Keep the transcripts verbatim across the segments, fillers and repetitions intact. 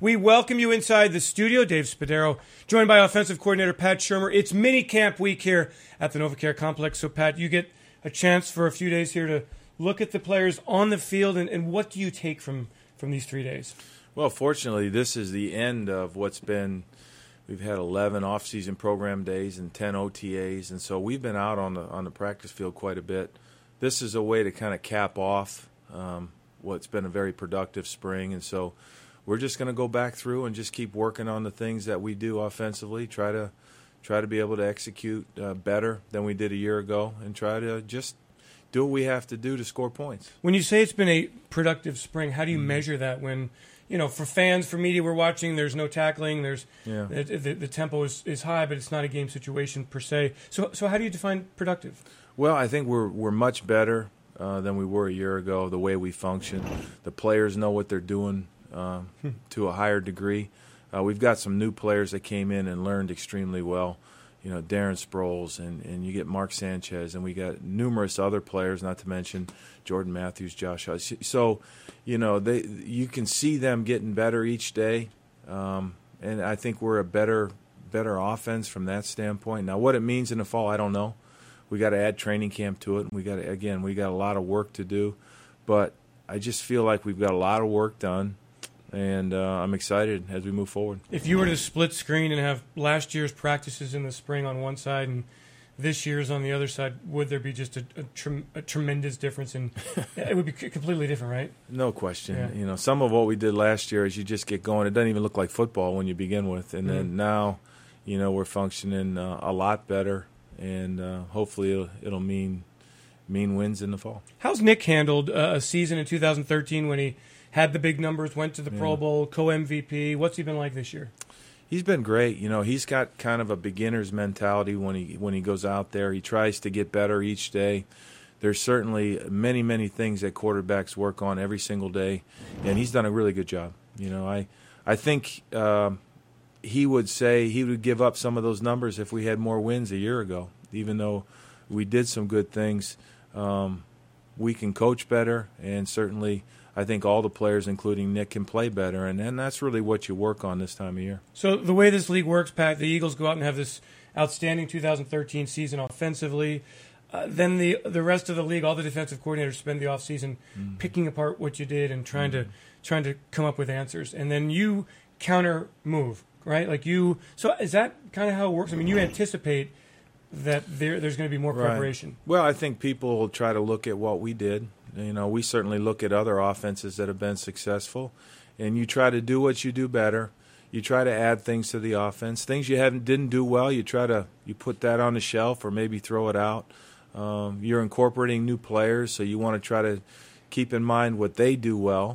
We welcome you inside the studio. Dave Spadaro, joined by offensive coordinator Pat Shurmur. It's mini camp week here at the NovaCare Complex. So, Pat, you get a chance for a few days here to look at the players on the field, and, and what do you take from, from these three days? Well, fortunately, this is the end of what's been – we've had eleven off-season program days and ten O T As, and so we've been out on the on the practice field quite a bit. This is a way to kind of cap off um, what's been a very productive spring, and so – we're just going to go back through and just keep working on the things that we do offensively, try to try to be able to execute uh, better than we did a year ago, and try to just do what we have to do to score points. When you say it's been a productive spring, how do you mm-hmm. measure that when, you know, for fans, for media, we're watching, there's no tackling, there's yeah. the, the, the tempo is, is high, but it's not a game situation per se. So so how do you define productive? Well, I think we're we're much better uh, than we were a year ago, the way we function. The players know what they're doing. Um, to a higher degree. Uh, we've got some new players that came in and learned extremely well. You know, Darren Sproles, and, and you get Mark Sanchez, and we got numerous other players, not to mention Jordan Matthews, Josh Huss. So, you know, they you can see them getting better each day, um, and I think we're a better better offense from that standpoint. Now, what it means in the fall, I don't know. We got to add training camp to it. We got to, again, we got a lot of work to do, but I just feel like we've got a lot of work done. And uh, I'm excited as we move forward. If you were to split screen and have last year's practices in the spring on one side and this year's on the other side, would there be just a, a, trem- a tremendous difference? In it would be completely different, right? No question. Yeah. You know, some of what we did last year is you just get going. It doesn't even look like football when you begin with, and mm-hmm. then now, you know, we're functioning uh, a lot better, and uh, hopefully it'll, it'll mean mean wins in the fall. How's Nick handled uh, a season in two thousand thirteen when he had the big numbers, went to the yeah. Pro Bowl, co-M V P? What's he been like this year? He's been great. You know, he's got kind of a beginner's mentality when he when he goes out there. He tries to get better each day. There's certainly many, many things that quarterbacks work on every single day, and he's done a really good job. You know, I I think uh, he would say he would give up some of those numbers if we had more wins a year ago, even though we did some good things. Um, we can coach better, and certainly – I think all the players, including Nick, can play better, and, and that's really what you work on this time of year. So the way this league works, Pat, the Eagles go out and have this outstanding two thousand thirteen season offensively. Uh, then the the rest of the league, all the defensive coordinators spend the offseason mm. picking apart what you did and trying mm. to trying to come up with answers. And then you counter move, right? Like you. So is that kind of how it works? I mean, you anticipate that there there's going to be more preparation. Right. Well, I think people will try to look at what we did. You know, we certainly look at other offenses that have been successful, and you try to do what you do better. You try to add things to the offense. Things you haven't didn't do well, you try to you put that on the shelf or maybe throw it out. Um, you're incorporating new players, so you want to try to keep in mind what they do well,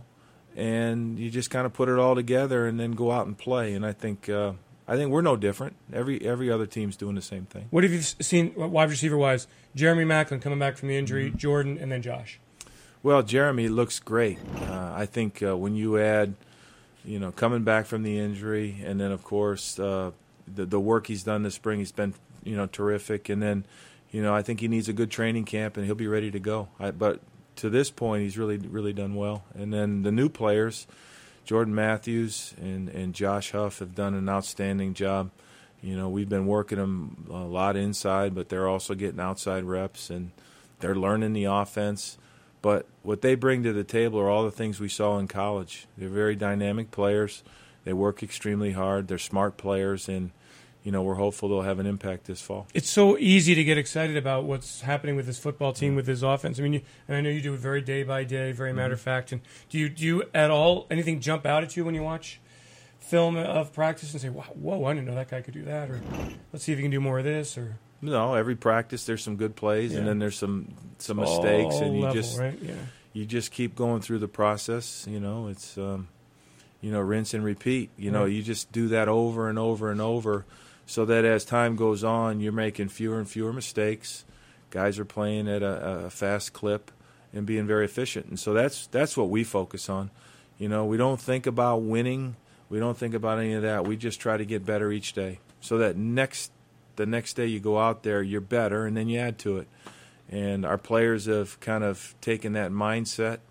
and you just kind of put it all together and then go out and play. And I think uh, I think we're no different. Every every other team's doing the same thing. What have you seen wide receiver wise? Jeremy Maclin coming back from the injury, mm-hmm. Jordan, and then Josh. Well, Jeremy looks great. Uh, I think uh, when you add, you know, coming back from the injury, and then of course uh, the the work he's done this spring, he's been, you know, terrific. And then, you know, I think he needs a good training camp, and he'll be ready to go. I, but to this point, he's really really done well. And then the new players, Jordan Matthews and and Josh Huff, have done an outstanding job. You know, we've been working them a lot inside, but they're also getting outside reps, and they're learning the offense. But what they bring to the table are all the things we saw in college. They're very dynamic players. They work extremely hard. They're smart players, and you know we're hopeful they'll have an impact this fall. It's so easy to get excited about what's happening with this football team, with this offense. I mean, you, and I know you do it very day by day, very matter of fact. And do you do you at all anything jump out at you when you watch film of practice and say, "Wow, whoa, I didn't know that guy could do that," or "Let's see if he can do more of this," or No, every practice there's some good plays, yeah. and then there's some some it's mistakes, and you level, just right? yeah. you just keep going through the process. You know, it's um, you know rinse and repeat. You know, right. you just do that over and over and over, so that as time goes on, you're making fewer and fewer mistakes. Guys are playing at a, a fast clip and being very efficient, and so that's that's what we focus on. You know, we don't think about winning. We don't think about any of that. We just try to get better each day, so that next. The next day you go out there, you're better, and then you add to it. And our players have kind of taken that mindset.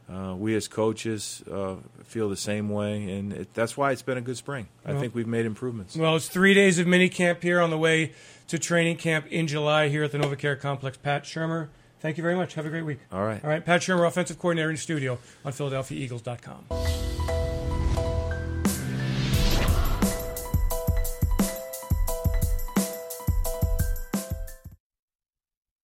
Uh, we as coaches uh, feel the same way, and it, that's why it's been a good spring. I Well, think we've made improvements. Well, it's three days of mini camp here on the way to training camp in July here at the NovaCare Complex. Pat Shurmur, thank you very much. Have a great week. All right. All right, Pat Shurmur, offensive coordinator in studio on Philadelphia Eagles dot com.